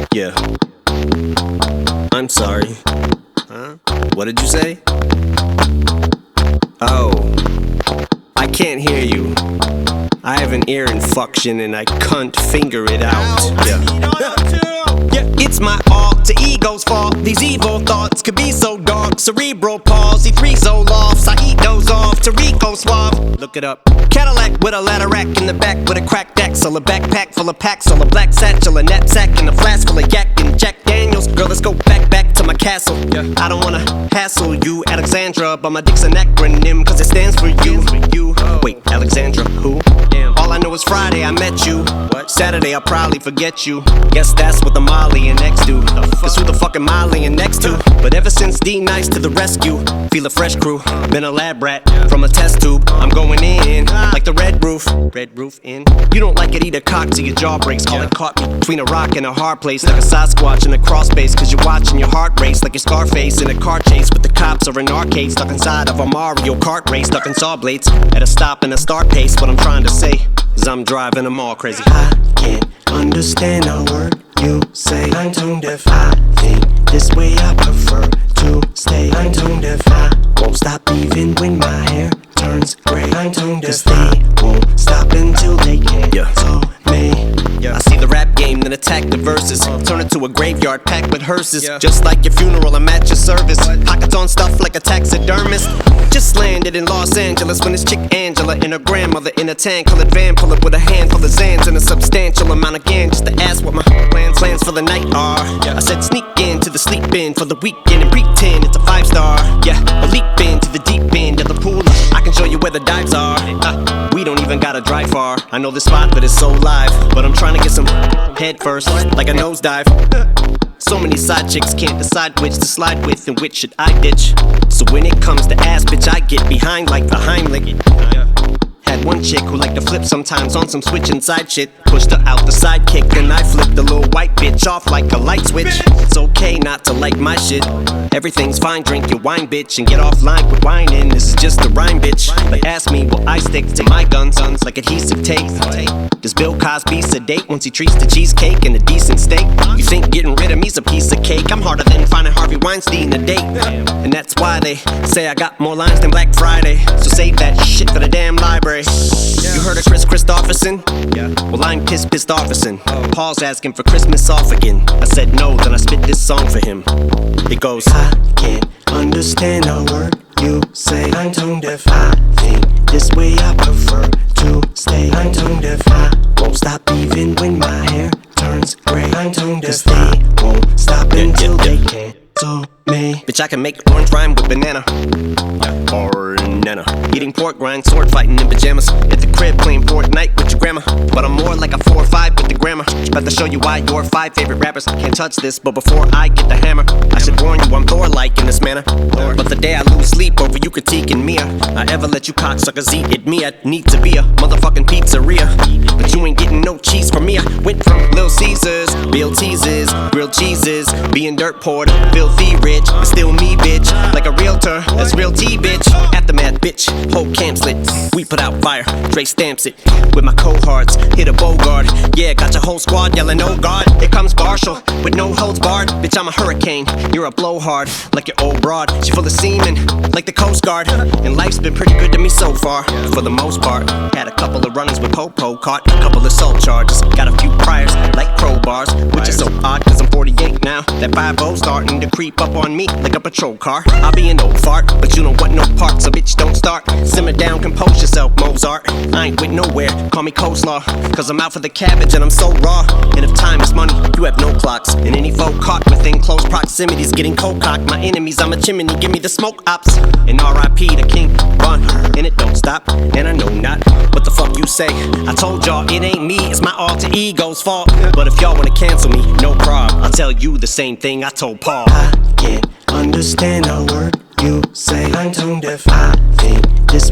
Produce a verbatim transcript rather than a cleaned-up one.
Yeah. I'm sorry. Huh? What did you say? Oh, I can't hear you. I have an ear infection and I can't finger it out. Yeah. Yeah, it's my alter ego's fault. These evil thoughts could be so dark. Cerebral palsy, three Zolofts. I eat those off. Tarico suave. Look it up. Cadillac with a ladder rack in the back with a cracked axle. A backpack full of packs. All a black satchel. A knapsack and a flask full of yak and Jack Daniels. Girl, let's go back, back to my castle. Yeah. I don't wanna hassle you, Alexandra, but my dick's an acronym, cause it stands for you. You. Wait, Alexandra, who? Damn. All I know is Friday I met you. What? Saturday I'll probably forget you. Guess that's what the Molly and X do. Cause who the fuck am I laying next to? But ever since D Nice to the rescue, feel a fresh crew. Been a lab rat from a test tube. I'm going in like the red roof. Red roof in. You don't like it, eat a cock till your jaw breaks. Call it caught me between a rock and a hard place. Like a Sasquatch in a crawl space. Cause you're watching your heart race like your Scarface in a car chase. With the cops or an arcade stuck inside of a Mario Kart race. Stuck in saw blades at a stop and a start pace. What I'm trying to say is I'm driving them all crazy. I can't understand a word you say. I'm tone deaf. I think this way I prefer to stay. I'm tone deaf. I won't stop even when my hair turns gray. I'm tone deaf. 'Cause they won't stop until they can't. Yeah. So me. Yeah. I see the rap game, then attack the verses. Turn it to a graveyard packed with hearses. Yeah. Just like your funeral, I'm at your service. What? Pockets on stuff like a taxidermist. Just landed in Los Angeles when this chick Angela and her grandmother in a tan-colored van pull up with a handful of Zans and a substantial amount of gas just to ask what my plans plans for the night are. Yeah. I said sneak into the sleep in for the weekend and pretend it's a five star. Yeah, a leap into the deep end of the pool. I can show you where the dives are. Uh, we don't even gotta drive far. I know this spot, but it's so live. But I'm trying to get some head first, like a nosedive. So many side chicks can't decide which to slide with and which should I ditch. So when it comes to ass, bitch, I get behind like the Heimlich. Had one chick who liked to flip sometimes on some switch inside shit. Pushed her out the sidekick, then I flipped the little white bitch off like a light switch. It's okay not to like my shit. Everything's fine, drink your wine, bitch, and get offline with whining. This is just a rhyme, bitch. But ask me, will I stick to my guns like adhesive tape? Does Bill Cosby sedate once he treats the cheesecake and a decent steak? You think getting rid of me's a piece of cake? I'm harder than finding Harvey Weinstein a date. And that's why they say I got more lines than Black Friday. So save that shit for the damn library. You heard of Chris Christopherson? Yeah. Well, I'm Piss Pistofferson. Paul's asking for Christmas off again. I said no, then I spit this song for him. It goes, I can't understand a word you say. I'm tone deaf. I think this way I prefer to stay. I'm tone deaf. I won't stop even when my hair turns gray. I'm tone deaf. 'Cause they won't stop Yeah, until yeah, they yeah. can't. So me. bitch, I can make orange rhyme with banana. Or nana. Eating pork rind, sword fighting in pajamas. At the crib playing Fortnite with your grandma. But I'm more like a four or five with the grammar. About to show you why your five favorite rappers can't touch this. But before I get the hammer, I should warn you I'm Thor-like in this manner. But the day I lose sleep over you critiquing me, I ever let you cocksuckers eat it. Me, I need to be a motherfucking pizzeria. But you ain't getting no cheese from me. I went from Little Caesars, Bill Teases, grilled cheeses, being dirt poor to filthy rich. But still me, bitch, like a realtor. That's real tea, bitch. Aftermath, bitch, whole camp's lit. We put out fire, Dre stamps it. With my cohorts, hit a Bogart. Yeah, got your whole squad yelling, oh God. Here comes Marshall, with no holds barred. Bitch, I'm a hurricane, you're a blowhard. Like your old broad, she full of semen, like the Coast Guard. And life's been pretty good to me so far, for the most part. Had a couple of runnings with Popo, caught a couple of assault charges. Got a few priors, like crowbars, which is so odd, cause I'm forty-eight now. That five oh starting to creep up on me like a patrol car. I'll be an old fart, but you don't want no parts, so bitch don't start. Simmer down, compose yourself, Mozart. I ain't with nowhere, call me coleslaw, cause I'm out for the cabbage and I'm so raw. And if time is money, you have no clocks. And any foe caught within close proximity's getting cold cocked. My enemies, I'm a chimney, give me the smoke ops. And R I P to King Von, and it don't stop. And I know not what the fuck you say. I told y'all it ain't me, it's my alter ego's fault. But if y'all wanna cancel me, no problem. I'll tell you the same thing I told Paul. I can't understand a word you say. I'm tone deaf. I think this